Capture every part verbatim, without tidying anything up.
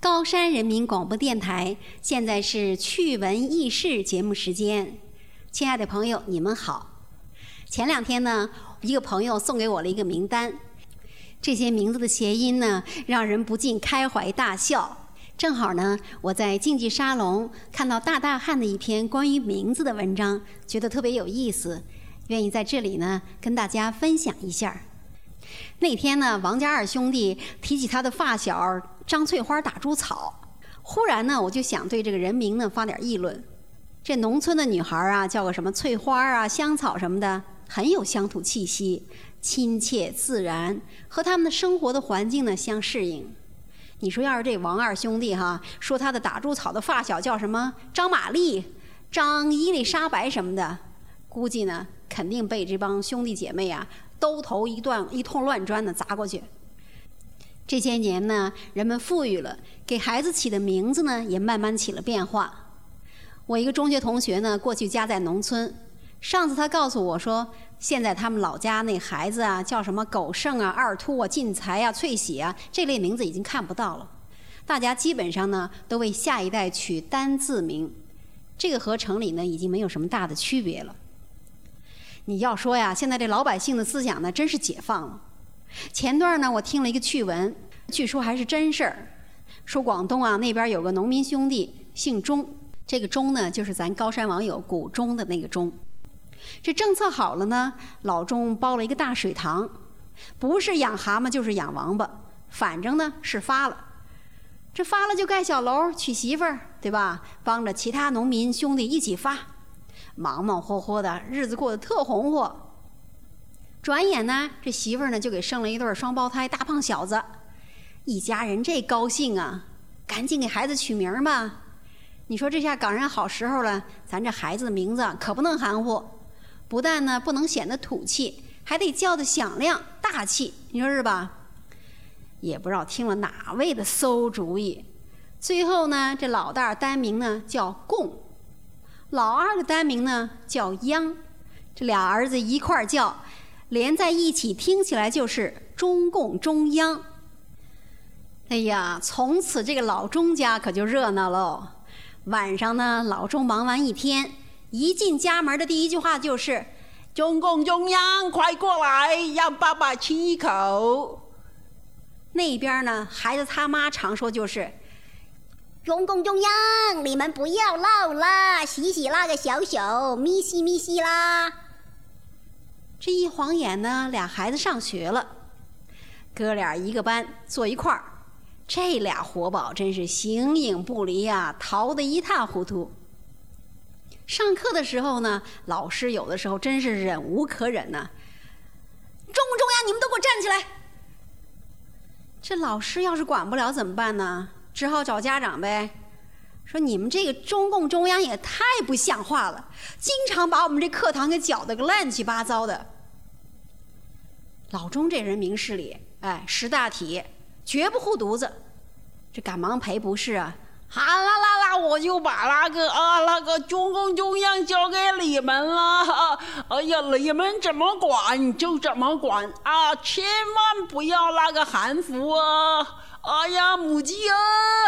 高山人民广播电台，现在是趣闻轶事节目时间。亲爱的朋友，你们好。前两天呢，一个朋友送给我了一个名单，这些名字的谐音呢，让人不禁开怀大笑。正好呢，我在竞技沙龙看到大大汉的一篇关于名字的文章，觉得特别有意思，愿意在这里呢跟大家分享一下。那天呢，王家二兄弟提起他的发小张翠花打猪草，忽然呢，我就想对这个人名呢发点议论。这农村的女孩啊，叫个什么翠花啊、香草什么的，很有乡土气息，亲切自然，和他们的生活的环境呢相适应。你说要是这王二兄弟哈，说他的打猪草的发小叫什么张玛丽、张伊丽莎白什么的，估计呢肯定被这帮兄弟姐妹啊兜头一段一通乱砖的砸过去。这些年呢，人们富裕了，给孩子起的名字呢也慢慢起了变化。我一个中学同学呢，过去家在农村，上次他告诉我说，现在他们老家那孩子啊，叫什么狗剩啊、二秃啊、进财啊、翠喜啊，这类名字已经看不到了。大家基本上呢，都为下一代取单字名，这个和城里呢已经没有什么大的区别了。你要说呀，现在这老百姓的思想呢，真是解放了。前段呢，我听了一个趣闻，据说还是真事儿，说广东啊那边有个农民兄弟姓钟，这个钟呢就是咱高山网友古钟的那个钟。这政策好了呢，老钟包了一个大水塘，不是养蛤蟆就是养王八，反正呢是发了。这发了就盖小楼娶媳妇儿，对吧？帮着其他农民兄弟一起发，忙忙活活的日子过得特红火。转眼呢，这媳妇儿呢就给生了一对双胞胎大胖小子，一家人这高兴啊，赶紧给孩子取名吧。你说这下赶上好时候了，咱这孩子的名字可不能含糊，不但呢不能显得土气，还得叫得响亮大气，你说是吧？也不知道听了哪位的馊主意，最后呢，这老大单名呢叫贡，老二的单名呢叫央，这俩儿子一块儿叫，连在一起听起来就是中共中央。哎呀，从此这个老钟家可就热闹喽。晚上呢，老钟忙完一天，一进家门的第一句话就是中共中央快过来，让爸爸亲一口。那边呢，孩子他妈常说就是中共中央，你们不要闹啦，洗洗那个小手，咪西咪西啦。 这一晃眼呢，俩孩子上学了，哥俩一个班坐一块儿，这俩活宝真是形影不离啊，逃得一塌糊涂。上课的时候呢，老师有的时候真是忍无可忍呢、啊，中共中央，你们都给我站起来！这老师要是管不了怎么办呢？只好找家长呗，说你们这个中共中央也太不像话了，经常把我们这课堂给搅得个乱七八糟的。老钟这人明事理，哎，识大体，绝不护犊子，这赶忙赔不是啊。 好啦啦啦，我就把那个啊那个中共中央交给你们了。啊、哎呀，你们怎么管就怎么管啊，千万不要那个含糊啊！哎呀，母鸡啊！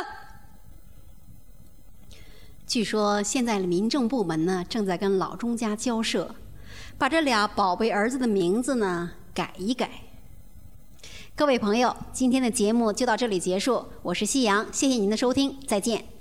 据说现在的民政部门呢，正在跟老钟家交涉，把这俩宝贝儿子的名字呢改一改。各位朋友，今天的节目就到这里结束，我是夕阳，谢谢您的收听，再见。